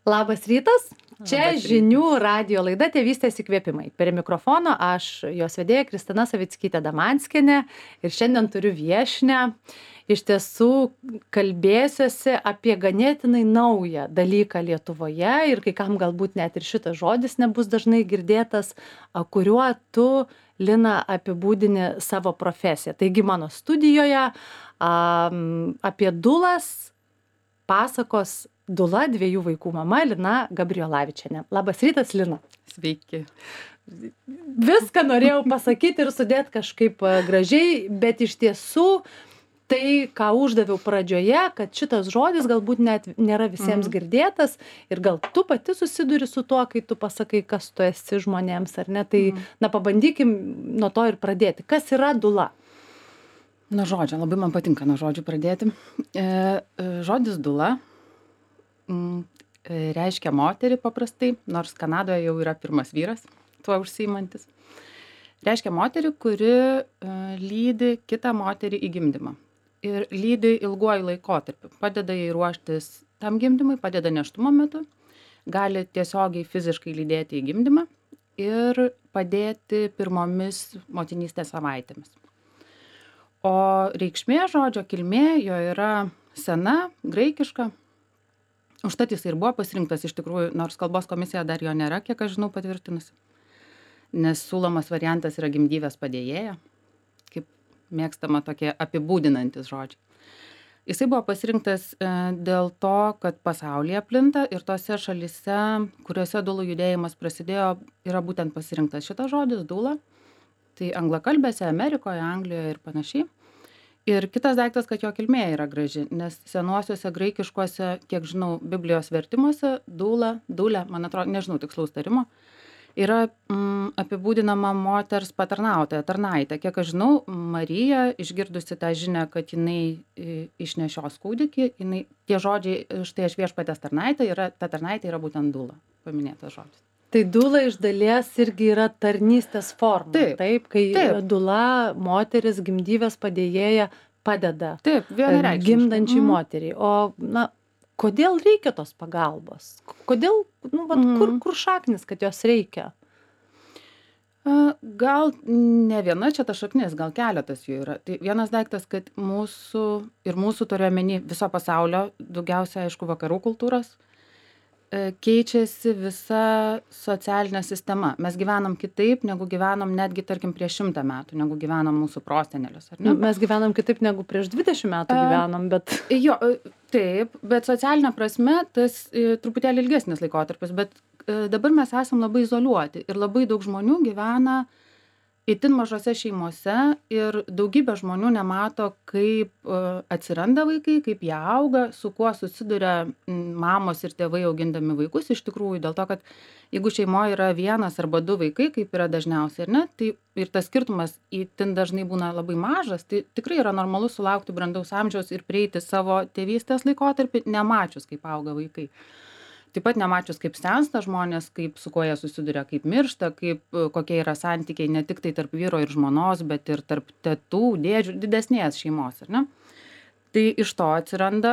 Labas rytas. Čia Labas rytas. žinių radijo laida Tėvystės įkvėpimai. Prie mikrofono aš, jos vedėja Kristina Savickytė Damanskienė, ir šiandien turiu viešnią. Iš tiesų kalbėsiuosi apie ganėtinai naują dalyką Lietuvoje ir kai kam galbūt net ir šitas žodis nebus dažnai girdėtas, kuriuo tu, Lina, apibūdini savo profesiją. Taigi mano studijoje apie dulas pasakos dula, 2 vaikų mama Lina Gabrielavičienė. Labas rytas, Lina. Sveiki. Viską norėjau pasakyti ir sudėti kažkaip gražiai, bet iš tiesų tai, ką uždaviau pradžioje, kad šitas žodis galbūt net nėra visiems girdėtas ir gal tu pati susiduri su tuo, kai tu pasakai, kas tu esi žmonėms, ar ne? Tai, pabandykim nuo to ir pradėti. Kas yra dula? Nuo žodžio, labai man patinka nuo žodžių pradėti. Žodis dula reiškia moterį paprastai, nors Kanadoje jau yra pirmas vyras tuo užsiimantis. Reiškia moterį, kuri lydi kitą moterį į gimdymą. Ir lydi ilguoju laikotarpiu. Padeda jai ruoštis tam gimdymui, padeda nėštumo metu, gali tiesiogiai fiziškai lydėti į gimdymą ir padėti pirmomis motinystės savaitėmis. O reikšmė žodžio kilmė jo yra sena, graikiška. Užtat jis ir buvo pasirinktas iš tikrųjų, nors kalbos komisija dar jo nėra, kiek aš žinau, patvirtinusi. Nes siūlomas variantas yra gimdyvės padėjėja, kaip mėgstama tokie apibūdinantis žodžiai. Jisai buvo pasirinktas dėl to, kad pasaulyje plinta ir tose šalyse, kuriuose dulų judėjimas prasidėjo, yra būtent pasirinktas šitas žodis dula. Tai anglakalbėse, Amerikoje, Anglijoje ir panašiai. Ir kitas daiktas, kad jo kilmė yra graži, nes senuosiuose graikiškuose, kiek žinau, Biblijos vertimuose, dulė, man atrodo, nežinau tikslaus tarimo, yra apibūdinama moters patarnautoja, tarnaitė. Kiek aš žinau, Marija, išgirdusi tą žinią, kad jinai išnešios kūdikį, tie žodžiai, štai aš viešpatės tarnaitė, ta tarnaitė yra būtent dula, paminėtas žodis. Tai dula iš dalies irgi yra tarnystės forma, taip, kai dula, moteris, gimdyvės padėjėja padeda gimdančiai moteriai. O, kodėl reikia tos pagalbos? Kodėl, kur šaknis, kad jos reikia? Gal ne viena čia ta šaknis, gal keletas jų yra. Tai vienas daiktas, kad mūsų turiu omeny viso pasaulio, daugiausia, aišku, vakarų kultūros, keičiasi visa socialinė sistema. Mes gyvenam kitaip, negu gyvenom netgi, tarkim, prieš 100 metų, negu gyvenom mūsų prosenelius, ar ne? Mes gyvenam kitaip, negu prieš 20 metų gyvenom, bet... Jo, taip, bet socialinė prasme tas truputėlį ilgesnis laikotarpis, bet dabar mes esam labai izoliuoti ir labai daug žmonių gyvena itin mažose šeimose ir daugybė žmonių nemato, kaip atsiranda vaikai, kaip jie auga, su kuo susiduria mamos ir tėvai augindami vaikus iš tikrųjų, dėl to, kad jeigu šeimoje yra 1 arba 2 vaikai, kaip yra dažniausiai, ar ne, tai ir tas skirtumas itin dažnai būna labai mažas, tai tikrai yra normalu sulaukti brandaus amžiaus ir prieiti savo tėvystės laikotarpį, nemačius, kaip auga vaikai. Taip pat nemačius, kaip sensta žmonės, kaip su kuo jie susiduria, kaip miršta, kokie yra santykiai ne tik tai tarp vyro ir žmonos, bet ir tarp tetų, dėdžių, didesnės šeimos, ar ne? Tai iš to atsiranda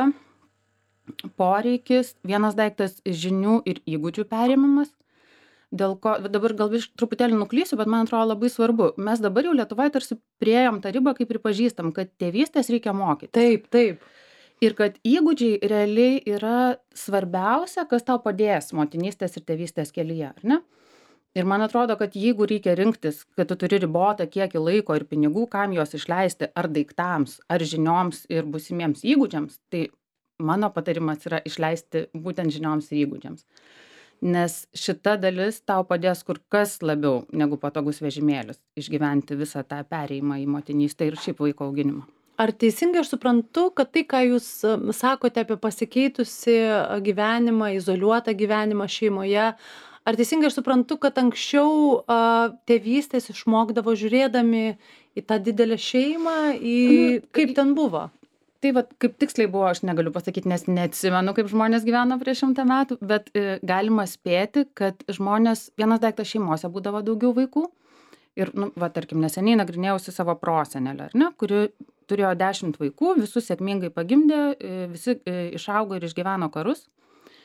poreikis, vienas daiktas žinių ir įgūdžių perėmimas, dėl ko, dabar gal truputėlį nuklysiu, bet man atrodo labai svarbu. Mes dabar jau Lietuvoje tarsi priėjom tą ribą, kai pripažįstam, kad tėvystės reikia mokyti. Taip. Ir kad įgūdžiai realiai yra svarbiausia, kas tau padės motinystės ir tėvystės kelyje, ar ne? Ir man atrodo, kad jeigu reikia rinktis, kad tu turi ribotą kiekį laiko ir pinigų, kam juos išleisti, ar daiktams, ar žinioms ir būsimiems įgūdžiams, tai mano patarimas yra išleisti būtent žinioms ir įgūdžiams. Nes šita dalis tau padės kur kas labiau negu patogus vežimėlis išgyventi visą tą perėjimą į motinystę ir šiaip vaiko auginimą. Ar teisingai aš suprantu, kad tai, ką jūs sakote apie pasikeitusi gyvenimą, izoliuotą gyvenimą šeimoje, ar teisingai aš suprantu, kad anksčiau tėvystės išmokdavo žiūrėdami į tą didelę šeimą, kaip ten buvo? Tai kaip tiksliai buvo, aš negaliu pasakyti, nes neatsimenu, kaip žmonės gyveno prieš 100 metų, bet galima spėti, kad žmonės, vienas daiktas šeimose būdavo daugiau vaikų. Ir, tarkim, neseniai nagrinėjausi savo prosenelę, ar ne, kuri turėjo 10 vaikų, visus sėkmingai pagimdė, visi išaugo ir išgyveno karus.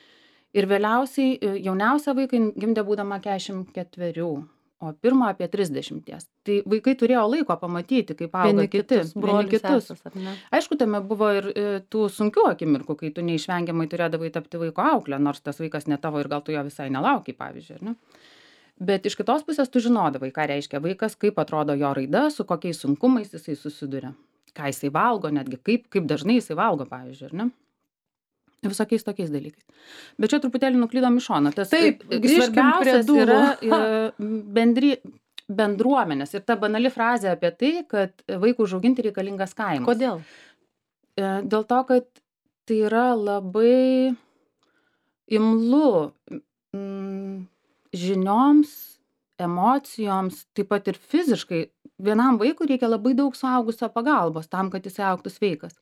Ir vėliausiai jauniausią vaiką gimdė būdama 44, o pirmą apie 30. Tai vaikai turėjo laiko pamatyti, kaip auga kiti. Vieni kitus. Ar ne? Aišku, tame buvo ir tų sunkių akimirkų, kai tu neišvengiamai turėdavai tapti vaiko auklę, nors tas vaikas ne tavo ir gal tu jo visai nelaukiai, pavyzdžiui. Ar ne? Bet iš kitos pusės tu žinodavai, ką reiškia vaikas, kaip atrodo jo raida, su kokiais sunkumais jisai susiduria, ką jisai valgo, netgi kaip dažnai jisai valgo, pavyzdžiui, ar ne? Visokiais tokiais dalykais. Bet čia truputėlį nuklydom į šoną. Tas svarbiausias yra bendruomenės. Ir ta banali frazė apie tai, kad vaikų užauginti reikalingas kaimas. Kodėl? Dėl to, kad tai yra labai imlu žinioms, emocijoms, taip pat ir fiziškai. Vienam vaikui reikia labai daug suaugusio pagalbos tam, kad jis augtų sveikas.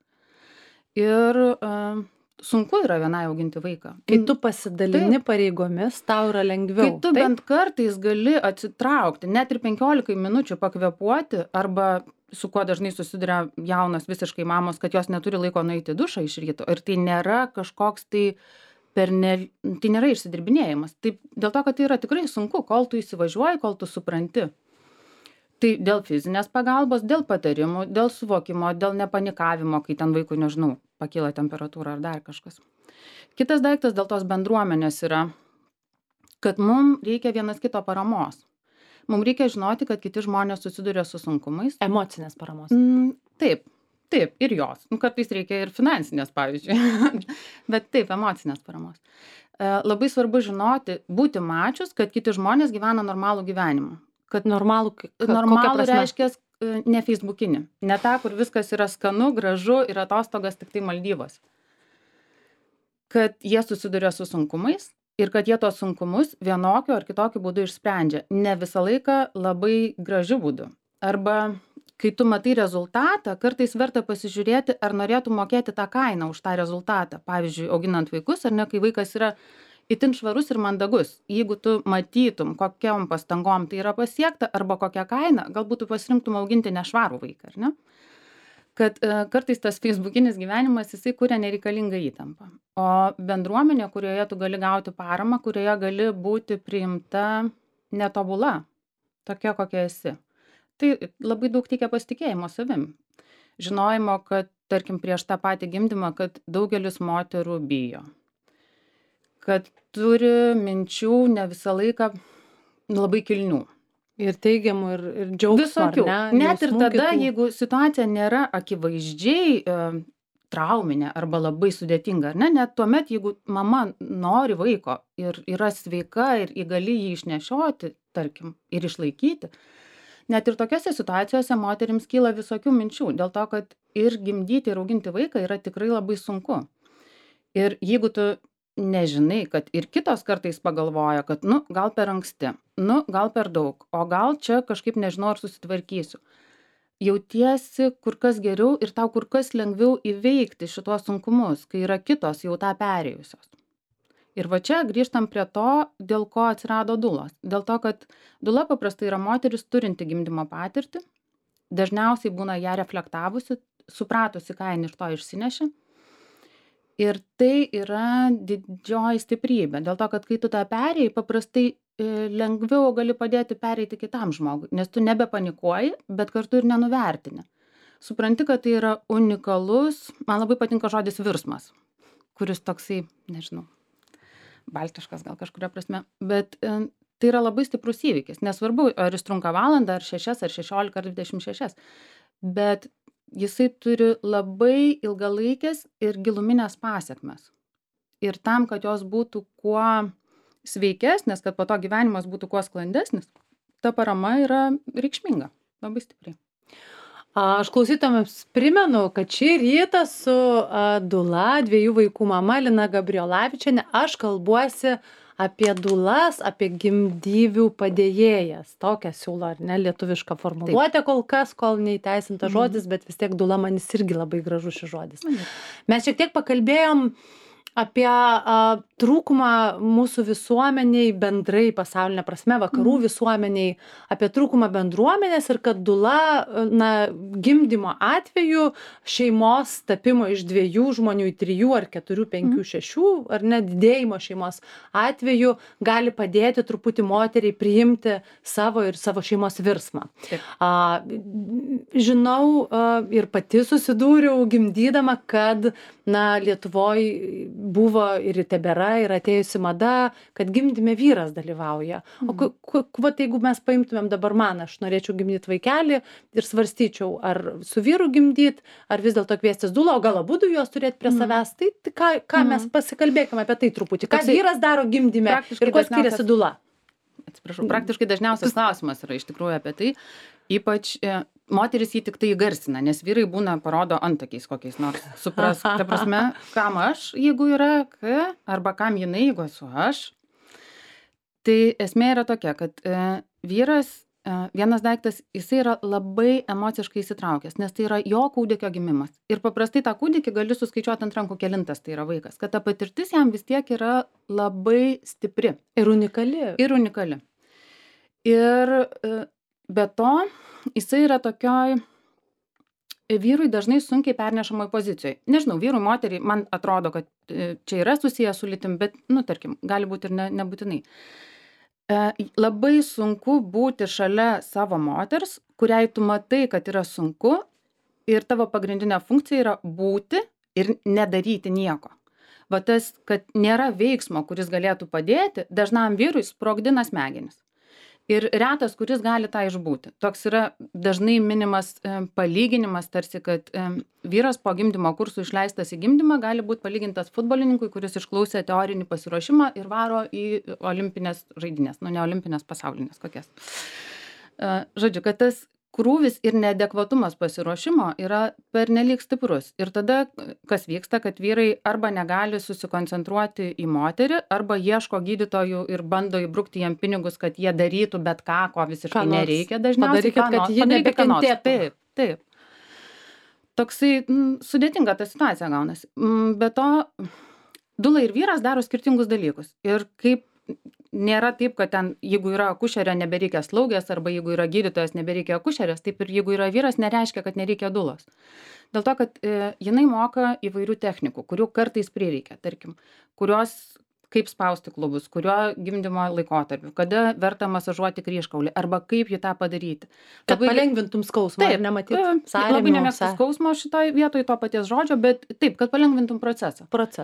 Ir sunku yra vienai auginti vaiką. Kai tu pasidalini pareigomis, tau yra lengviau. Kai tu bent kartais gali atsitraukti, net ir 15 minučių pakvėpuoti, arba su kuo dažnai susiduria jaunos visiškai mamos, kad jos neturi laiko nueiti į dušą iš ryto. Ir tai nėra kažkoks tai tai nėra išsidirbinėjimas. Taip, dėl to, kad tai yra tikrai sunku, kol tu įsivažiuoji, kol tu supranti. Tai dėl fizinės pagalbos, dėl patarimų, dėl suvokimo, dėl nepanikavimo, kai ten vaikui, nežinau, pakyla temperatūra ar dar kažkas. Kitas daiktas dėl tos bendruomenės yra, kad mums reikia vienas kito paramos. Mums reikia žinoti, kad kiti žmonės susiduria su sunkumais. Emocinės paramos. Taip, ir jos. Kartais reikia ir finansinės, pavyzdžiui. Bet taip, emocinės paramos. Labai svarbu žinoti, būti mačius, kad kiti žmonės gyvena normalų gyvenimą. Kad normalų reiškia ne facebookinį. Ne tą, kur viskas yra skanu, gražu ir atostogas tik tai Maldyvos. Kad jie susiduria su sunkumais ir kad jie tos sunkumus vienokiu ar kitokiu būdu išsprendžia. Ne visą laiką labai gražiu būdu. Arba kai tu matai rezultatą, kartais verta pasižiūrėti, ar norėtų mokėti tą kainą už tą rezultatą. Pavyzdžiui, auginant vaikus, ar ne, kai vaikas yra itin švarus ir mandagus. Jeigu tu matytum, kokiom pastangom tai yra pasiekta arba kokią kainą, galbūt tu pasirinktum auginti nešvarų vaiką, ar ne? Kad kartais tas facebookinis gyvenimas, jisai kuria nereikalingą įtampą. O bendruomenė, kurioje tu gali gauti paramą, kurioje gali būti priimta netobula, tokia kokia esi. Tai labai daug teikia pasitikėjimo savim. Žinojimo, kad, tarkim, prieš tą patį gimdymą, kad daugelis moterų bijo. Kad turi minčių ne visą laiką labai kilnių. Ir teigiamų, ir džiaugsmų. Visokių. Net ir tada, jeigu situacija nėra akivaizdžiai trauminė arba labai sudėtinga, ar ne? Net tuomet, jeigu mama nori vaiko ir yra sveika ir įgali jį išnešioti, tarkim, ir išlaikyti, net ir tokiose situacijose moterims kyla visokių minčių. Dėl to, kad ir gimdyti, ir auginti vaiką yra tikrai labai sunku. Ir jeigu tu nežinai, kad ir kitos kartais pagalvoja, kad, gal per anksti, gal per daug, o gal čia kažkaip nežinau, ar susitvarkysiu. Jautiesi kur kas geriau ir tau kur kas lengviau įveikti šituos sunkumus, kai yra kitos jau tą perėjusios. Ir va čia grįžtam prie to, dėl ko atsirado dulos. Dėl to, kad dula paprastai yra moteris turinti gimdymo patirtį, dažniausiai būna ją reflektavusi, supratusi, ką jin iš to išsinešė. Ir tai yra didžioji stiprybė. Dėl to, kad kai tu tą perėjai, paprastai lengviau gali padėti pereiti kitam žmogui. Nes tu nebepanikuoji, bet kartu ir nenuvertini. Supranti, kad tai yra unikalus, man labai patinka žodis virsmas, kuris toksai, nežinau, baltiškas gal kažkuria prasme. Bet tai yra labai stiprus įvykis. Nesvarbu, ar jis trunka valandą, ar 6, ar 16, ar 26. Bet jisai turi labai ilgalaikės ir giluminės pasekmes. Ir tam, kad jos būtų kuo sveikesnės, kad po to gyvenimas būtų kuo sklandesnis, ta parama yra reikšminga, labai stipriai. Aš klausytojams primenu, kad šį rytą su dula, 2 vaikų mama Lina Gabrielavičienė, aš kalbuosi apie dulas, apie gimdyvių padėjėjas. Tokią siūlo, ar ne, lietuvišką formuluotę kol kas, kol neįteisintas žodis, bet vis tiek dula man jis irgi labai gražus šis žodis. Mes šiek tiek pakalbėjom apie trūkumą mūsų visuomeniai bendrai pasauline prasme, vakarų visuomeniai, apie trūkumą bendruomenės ir kad dula, na, gimdymo atveju šeimos tapimo iš 2 žmonių į 3 ar 4, 5, 6, ar net didėjimo šeimos atveju gali padėti truputį moteriai priimti savo ir savo šeimos virsmą. Žinau ir pati susidūriau gimdydama, kad na, Lietuvoj buvo ir tebėra ir atėjusi mada, kad gimdyme vyras dalyvauja. O vat jeigu mes paimtumėm dabar man, aš norėčiau gimdyti vaikelį ir svarstyčiau, ar su vyru gimdyti, ar vis dėlto kviestis dulą, o gal abudu juos turėti prie savęs, tai ką mes pasikalbėkime apie tai truputį. Ką vyras daro gimdyme ir kuo skiriasi dula? Atsiprašau, praktiškai dažniausias klausimas yra iš tikrųjų apie tai, ypač moteris jį tik tai įgarsina, nes vyrai būna parodo antakiais kokiais nors. Supras, ta prasme, kam aš, jeigu yra K, arba kam jinai, jeigu esu aš. Tai esmė yra tokia, kad vyras, vienas daiktas, jisai yra labai emociškai įsitraukęs, nes tai yra jo kūdikio gimimas. Ir paprastai tą kūdikį gali suskaičiuoti ant rankų kelintas tai yra vaikas, kad ta patirtis jam vis tiek yra labai stipri. Ir unikali. Ir unikali. Ir be to, jisai yra tokioj vyrui dažnai sunkiai pernešamoj pozicijoj. Nežinau, vyrui, moteriai, man atrodo, kad čia yra susiję su lytim, bet, nu, tarkim, gali būti ir nebūtinai. Labai sunku būti šalia savo moters, kuriai tu matai, kad yra sunku ir tavo pagrindinė funkcija yra būti ir nedaryti nieko. Va tas, kad nėra veiksmo, kuris galėtų padėti, dažnam vyrui sprogdina smegenis. Ir retas, kuris gali tą išbūti. Toks yra dažnai minimas palyginimas, tarsi, kad vyras po gimdymo kursų išleistas į gimdymą gali būti palygintas futbolininkui, kuris išklausė teorinį pasiruošimą ir varo į olimpinės žaidynės, nu ne olimpinės, pasaulinės kokias. Žodžiu, kad tas krūvis ir neadekvatumas pasiruošimo yra pernelyg stiprus. Ir tada kas vyksta, kad vyrai arba negali susikoncentruoti į moterį, arba ieško gydytojų ir bando įbrukti jiem pinigus, kad jie darytų bet ką, ko visiškai nereikia dažniausiai. Padarykit, kad jie nebekentėtų. Taip. Toksai sudėtinga ta situacija gaunasi. Be to, dula ir vyras daro skirtingus dalykus. Ir kaip nėra taip, kad ten, jeigu yra akušerė, nebereikia slaugės, arba jeigu yra gydytojas, nebereikia akušerės, taip ir jeigu yra vyras, nereiškia, kad nereikia dulos. Dėl to, kad jinai moka įvairių technikų, kurių kartais prireikia, tarkim, kurios kaip spausti klubus, kurio gimdymo laikotarpiu, kada verta masažuoti kryžkaulį, arba kaip jį tą padaryti. Kad palengvintum skausmą. Taip, nematyt. Labai nemėgstu skausmo šitoj vietoj to paties žodžio, bet taip, kad palengvintum procesą.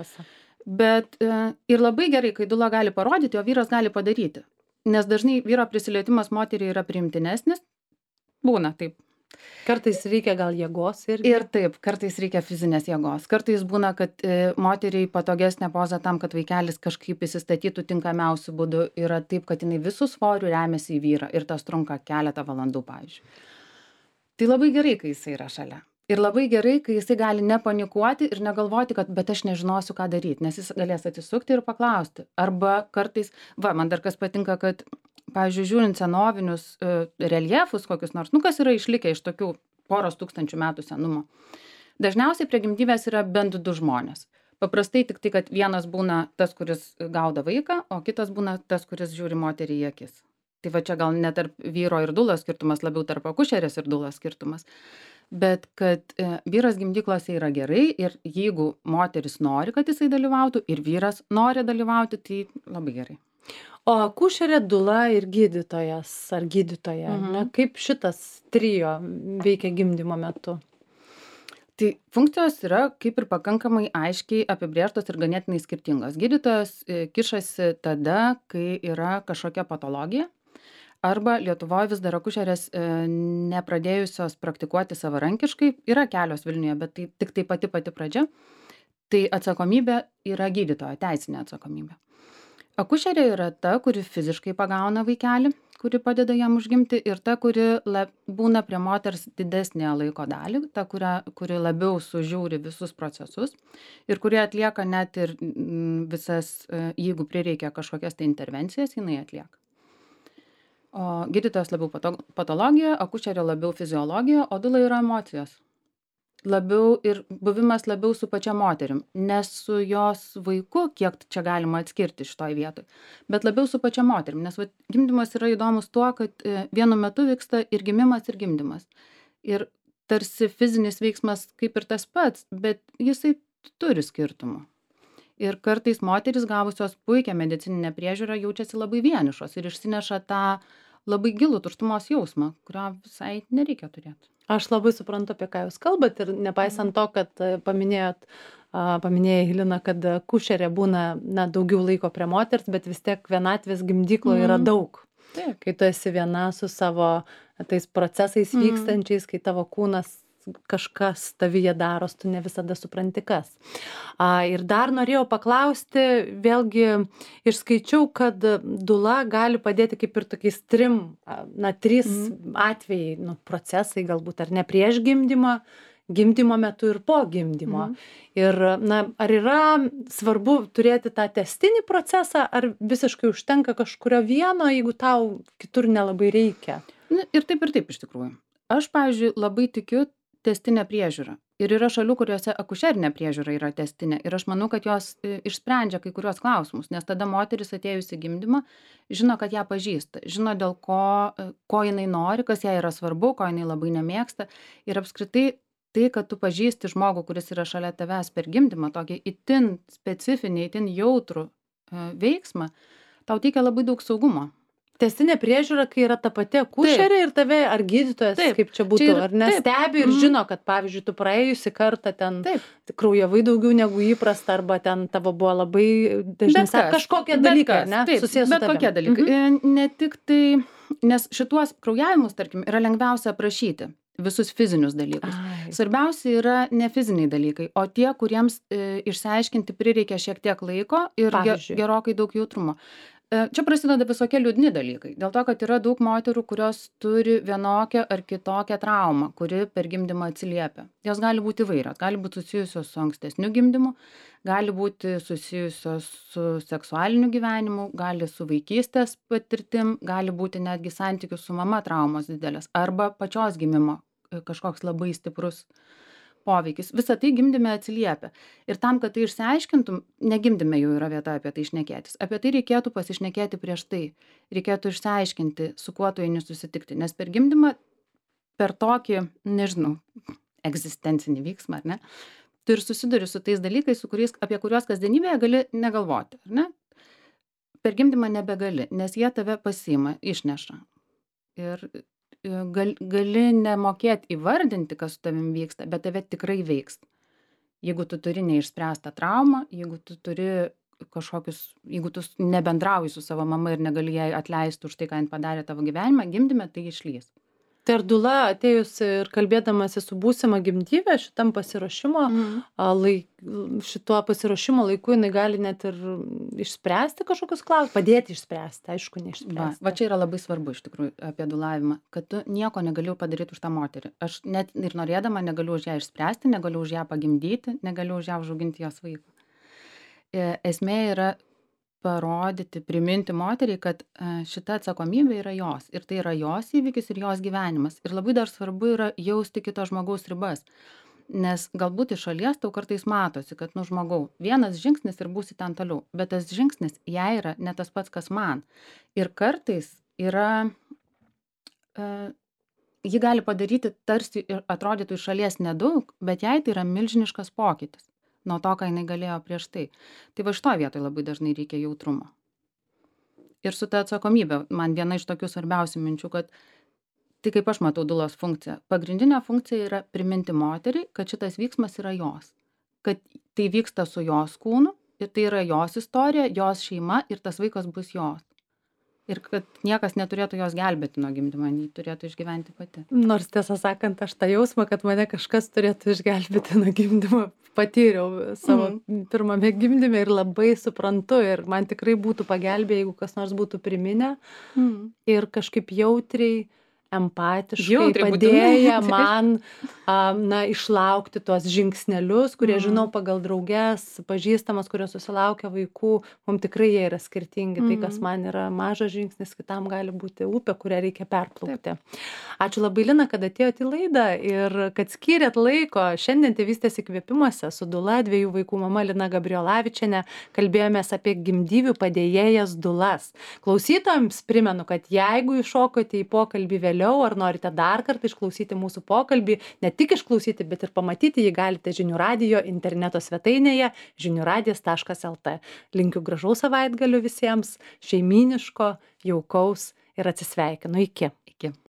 Bet ir labai gerai, kai dula gali parodyti, o vyras gali padaryti. Nes dažnai vyro prisilietimas moteriai yra priimtinesnis. Būna taip. Kartais reikia gal jėgos irgi. Ir taip, kartais reikia fizinės jėgos. Kartais būna, kad moteriai patogesnė poza tam, kad vaikelis kažkaip įsistatytų tinkamiausių būdų, yra taip, kad jinai visų svorių remiasi į vyrą ir tas trunka keletą valandų, pavyzdžiui. Tai labai gerai, kai jisai yra šalia. Ir labai gerai, kai jisai gali nepanikuoti ir negalvoti, kad bet aš nežinosiu, ką daryti, nes jis galės atsisukti ir paklausti. Arba kartais, man dar kas patinka, kad, pavyzdžiui, žiūrint senovinius reljefus kokius nors, kas yra išlikę iš tokių poros tūkstančių metų senumo. Dažniausiai prie gimdyvės yra bent 2 žmonės. Paprastai tik tai, kad vienas būna tas, kuris gaudo vaiką, o kitas būna tas, kuris žiūri moterį į akis. Tai va čia gal ne tarp vyro ir dulos skirtumas, labiau tarp akušerės ir dulos skirtumas. Bet kad vyras gimdyklose yra gerai ir jeigu moteris nori, kad jisai dalyvautų ir vyras nori dalyvauti, tai labai gerai. O akušerė, dula ir gydytojas ar gydytoja, kaip šitas trio veikia gimdymo metu? Tai funkcijos yra kaip ir pakankamai aiškiai apibrėžtos ir ganėtinai skirtingos. Gydytojas kišasi tada, kai yra kažkokia patologija. Arba Lietuvoje vis dar akušerės nepradėjusios praktikuoti savarankiškai, yra kelios Vilniuje, bet tai tik tai pati pradžia, tai atsakomybė yra gydytojo, teisinė atsakomybė. Akušerė yra ta, kuri fiziškai pagauna vaikelį, kuri padeda jam užgimti, ir ta, kuri būna prie moters didesnę laiko dalį, ta, kuri labiau sužiūri visus procesus ir kuri atlieka net ir visas, jeigu prireikia kažkokias tai intervencijas, jinai atlieka. O gydytojas labiau patologija, akušerė labiau fiziologija, o dula yra emocijos. labiau ir buvimas labiau su pačia moterim, ne su jos vaiku, kiek čia galima atskirti šitoj vietoj, bet labiau su pačia moterim, nes vat, gimdymas yra įdomus tuo, kad vienu metu vyksta ir gimimas, ir gimdymas. Ir tarsi fizinis veiksmas kaip ir tas pats, bet jisai turi skirtumų. Ir kartais moterys gavusios puikią medicininę priežiūrą jaučiasi labai vienišos ir išsineša tą labai gilų tuštumos jausmą, kurio visai nereikia turėti. Aš labai suprantu, apie ką jūs kalbat ir nepaisant to, kad paminėjai, Hilina, kad kušerė būna daugiau laiko prie moters, bet vis tiek vienatvės gimdykloje yra daug. Taip. Kai tu esi viena su savo tais procesais vykstančiais, kai tavo kūnas kažkas tavyje daros, tu ne visada supranti kas. Ir dar norėjau paklausti, vėlgi išskaičiau, kad dula gali padėti kaip ir tokiais trys atvejai, procesai galbūt, ar ne prieš gimdymą, gimdymo metu ir po gimdymo. Ir ar yra svarbu turėti tą tęstinį procesą, ar visiškai užtenka kažkurio vieno, jeigu tau kitur nelabai reikia? Ir taip iš tikrųjų. Aš, pavyzdžiui, labai tikiu tęstinę priežiūrą. Ir yra šalių, kuriuose akušerinė priežiūra yra tęstinė. Ir aš manau, kad jos išsprendžia kai kuriuos klausimus, nes tada moteris atėjusi gimdymą žino, kad ją pažįsta, žino dėl ko jinai nori, kas jai yra svarbu, ko jinai labai nemėgsta. Ir apskritai tai, kad tu pažįsti žmogų, kuris yra šalia tavęs per gimdymą, tokį itin specifinį, itin jautrų veiksmą, tau teikia labai daug saugumo. Tęstinė priežiūra, kai yra ta pati akušerė ir tave, ar gydytojas, kaip čia būtų, ar nestebi ir žino, kad, pavyzdžiui, tu praėjusi kartą ten kraujavai daugiau negu įprasta, arba ten tavo buvo labai dažnai kažkokie dalykai, susijęs su tavim. Bet kokie dalykai. Ne tik tai, nes šituos kraujavimus, tarkim, yra lengviausia aprašyti visus fizinius dalykus. Svarbiausia yra ne fiziniai dalykai, o tie, kuriems išsiaiškinti prireikia šiek tiek laiko ir gerokai daug jautrumo. Čia prasideda visokie liūdni dalykai. Dėl to, kad yra daug moterų, kurios turi vienokią ar kitokią traumą, kuri per gimdymą atsiliepia. Jos gali būti įvairios. Gali būti susijusios su ankstesniu gimdymu, gali būti susijusios su seksualiniu gyvenimu, gali su vaikystės patirtim, gali būti netgi santykių su mama traumos didelės arba pačios gimimo kažkoks labai stiprus poveikis. Visa tai gimdyme atsiliepia. Ir tam, kad tai išsiaiškintum, negimdyme jau yra vieta apie tai šnekėtis. Apie tai reikėtų pasišnekėti prieš tai. Reikėtų išsiaiškinti, su kuo tu eini susitikti. Nes per gimdymą, per tokį, nežinau, egzistencinį vyksmą, ar ne, tu ir susiduri su tais dalykais, apie kuriuos kasdienybėje gali negalvoti, ar ne? Per gimdymą nebegali, nes jie tave pasiima, išneša. Ir gali nemokėti įvardinti, kas su tavim vyksta, bet tave tikrai veiks. Jeigu tu turi neišspręstą traumą, jeigu tu turi jeigu tu nebendrauji su savo mama ir negali jai atleisti už tai, ką jin padarė tavo gyvenime, gimdyme tai išlys. Tai ar dula atėjus ir kalbėdamasi su būsima gimdyve šitam pasiruošimo, šituo pasiruošimo laiku jinai gali net ir išspręsti kažkokius klausimus, padėti išspręsti, aišku, neišspręsti. Va čia yra labai svarbu iš tikrųjų apie dulavimą, kad tu nieko negaliu padaryti už tą moterį. Aš net ir norėdama negaliu už ją išspręsti, negaliu už ją pagimdyti, negaliu už ją užauginti jos vaiką. Esmė yra parodyti, priminti moteriai, kad šita atsakomybė yra jos. Ir tai yra jos įvykis ir jos gyvenimas. Ir labai dar svarbu yra jausti kito žmogaus ribas. Nes galbūt iš šalies tau kartais matosi, kad, žmogau, vienas žingsnis ir būsi ten toliau. Bet tas žingsnis jai yra ne tas pats, kas man. Ir kartais yra, ji gali padaryti tarsi ir atrodytų iš šalies nedaug, bet jai tai yra milžiniškas pokytis nuo to, ką jinai galėjo prieš tai. Tai va šitoj vietoj labai dažnai reikia jautrumo. Ir su ta atsakomybė, man viena iš tokių svarbiausių minčių, kad tai kaip aš matau dulos funkciją. Pagrindinė funkcija yra priminti moteriai, kad šitas vyksmas yra jos. Kad tai vyksta su jos kūnu, ir tai yra jos istorija, jos šeima ir tas vaikas bus jos. Ir kad niekas neturėtų jos gelbėti nuo gimdymo, ji turėtų išgyventi pati. Nors tiesą sakant, aš tą jausmą, kad mane kažkas turėtų išgelbėti nuo gimdymo, patyriau savo pirmame gimdyme ir labai suprantu. Ir man tikrai būtų pagelbėję, jeigu kas nors būtų priminę ir kažkaip jautriai empatiškai Jautriai, padėję būtinai. man išlaukti tuos žingsnelius, kurie žinau pagal drauges, pažįstamas, kurios susilaukia vaikų, mum tikrai jie yra skirtingi. Tai, kas man yra mažas žingsnis, kitam gali būti upė, kurią reikia perplaukti. Ačiū labai, Lina, kad atėjote į laidą ir kad skyrėt laiko. Šiandien Tėvystės įkvėpimuose su Dula, 2 vaikų mama Lina Gabriolavičienė, kalbėjomės apie gimdyvių padėjėjas Dulas. Klausytojams primenu, kad jeigu iššokote į pokalbį vėliau ar norite dar kartą išklausyti mūsų pokalbį, ne tik išklausyti, bet ir pamatyti, jį galite Žinių radijo interneto svetainėje žiniuradijas.lt. Linkiu gražaus savaitgalio visiems, šeimyniško, jaukaus ir atsisveikinu. Iki. Iki.